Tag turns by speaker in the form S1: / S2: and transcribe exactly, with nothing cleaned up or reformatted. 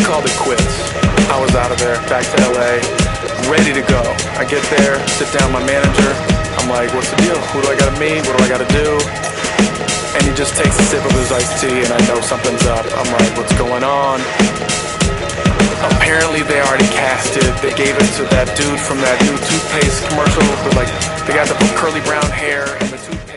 S1: called it quits. I was out of there, back to L A, ready to go. I get there, sit down with my manager. I'm like, what's the deal? Who do I gotta meet? What do I gotta do? And he just takes a sip of his iced tea and I know something's up. I'm like, what's going on? Apparently they already cast it. They gave it to that dude from that new toothpaste commercial. But like, they got the curly brown hair and the toothpaste.